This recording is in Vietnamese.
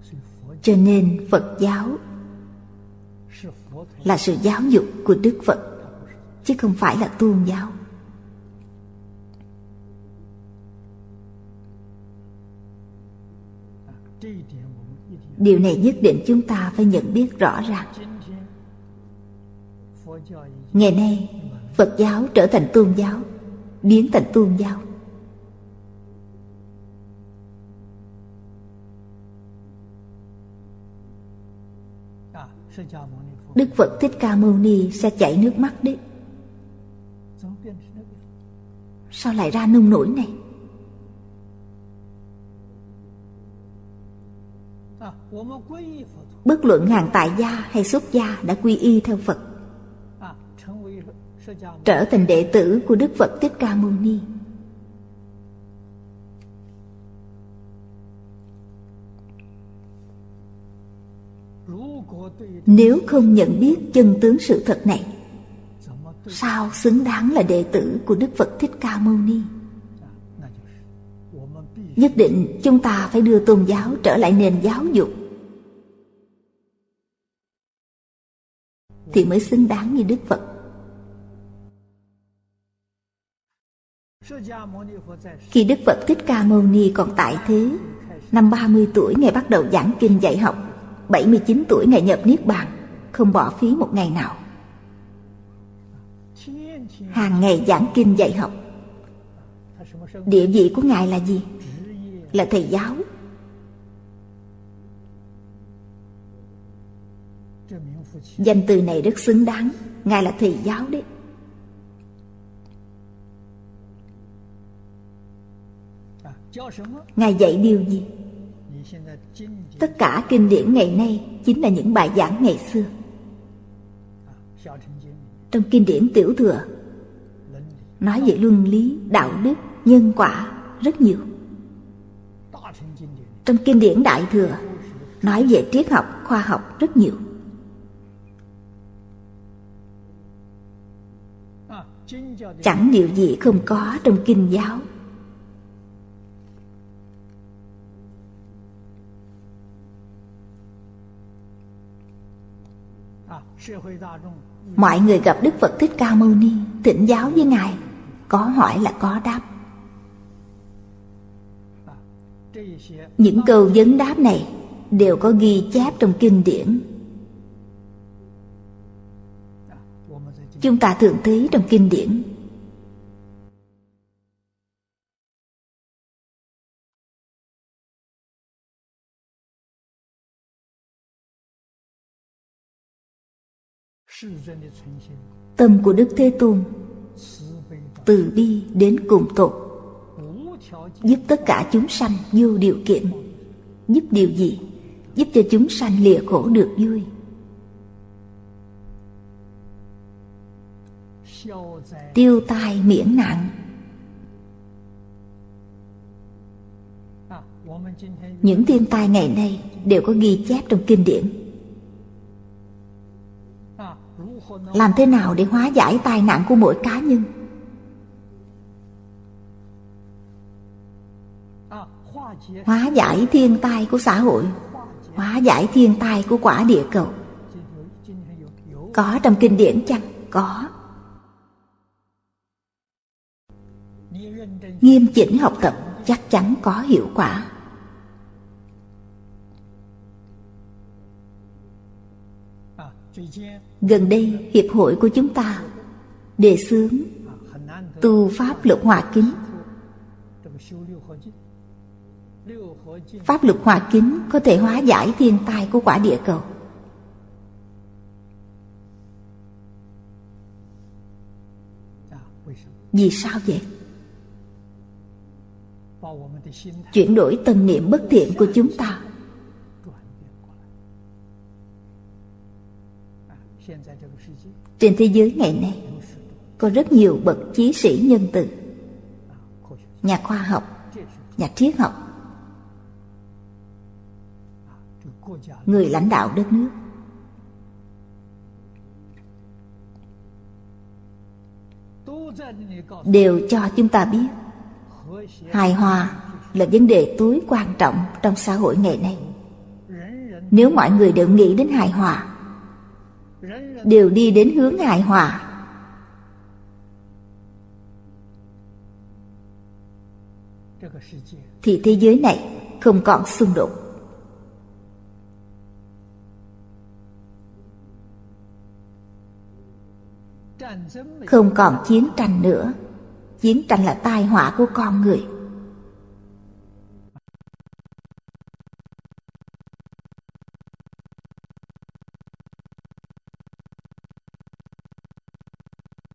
Cho nên Phật giáo là sự giáo dục của Đức Phật, chứ không phải là tôn giáo. Điều này nhất định chúng ta phải nhận biết rõ ràng. Ngày nay Phật giáo trở thành tôn giáo, biến thành tôn giáo. Đức Phật Thích Ca Mâu Ni sẽ chảy nước mắt đấy. Sao lại ra nông nổi này? Bất luận hàng tại gia hay xuất gia đã quy y theo Phật, trở thành đệ tử của Đức Phật Thích Ca Mâu Ni. Nếu không nhận biết chân tướng sự thật này, sao xứng đáng là đệ tử của Đức Phật Thích Ca Mâu Ni? Nhất định chúng ta phải đưa tôn giáo trở lại nền giáo dục, thì mới xứng đáng như Đức Phật. Khi Đức Phật Thích Ca Mâu Ni còn tại thế, năm 30 tuổi Ngài bắt đầu giảng kinh dạy học, 79 tuổi Ngài nhập Niết Bàn, không bỏ phí một ngày nào. Hàng ngày giảng kinh dạy học. Địa vị của Ngài là gì? Là thầy giáo. Danh từ này rất xứng đáng. Ngài là thầy giáo đấy. Ngài dạy điều gì? Tất cả kinh điển ngày nay chính là những bài giảng ngày xưa. Trong kinh điển Tiểu Thừa nói về luân lý, đạo đức, nhân quả rất nhiều. Trong kinh điển Đại Thừa nói về triết học, khoa học rất nhiều. Chẳng điều gì không có trong kinh giáo. Mọi người gặp Đức Phật Thích Ca Mâu Ni thỉnh giáo với Ngài, có hỏi là có đáp. Những câu vấn đáp này đều có ghi chép trong kinh điển. Chúng ta thường thấy trong kinh điển. Tâm của Đức Thế Tôn từ bi đến cùng tột, giúp tất cả chúng sanh vô điều kiện. Giúp điều gì? Giúp cho chúng sanh lìa khổ được vui. Tiêu tai miễn nạn. Những thiên tai ngày nay đều có ghi chép trong kinh điển. Làm thế nào để hóa giải tai nạn của mỗi cá nhân? Hóa giải thiên tai của xã hội, hóa giải thiên tai của quả địa cầu. Có trong kinh điển chăng? Có. Nghiêm chỉnh học tập chắc chắn có hiệu quả. Gần đây hiệp hội của chúng ta đề xướng tu pháp Lục Hòa Kính. Pháp Lục Hòa Kính có thể hóa giải thiên tai của quả địa cầu. Vì sao vậy? Chuyển đổi tâm niệm bất thiện của chúng ta. Trên thế giới ngày nay có rất nhiều bậc chí sĩ nhân từ, nhà khoa học, nhà triết học, người lãnh đạo đất nước. Đều cho chúng ta biết hài hòa là vấn đề tối quan trọng trong xã hội ngày nay. Nếu mọi người đều nghĩ đến hài hòa, đều đi đến hướng hài hòa, thì thế giới này không còn xung đột. Không còn chiến tranh nữa. Chiến tranh là tai họa của con người.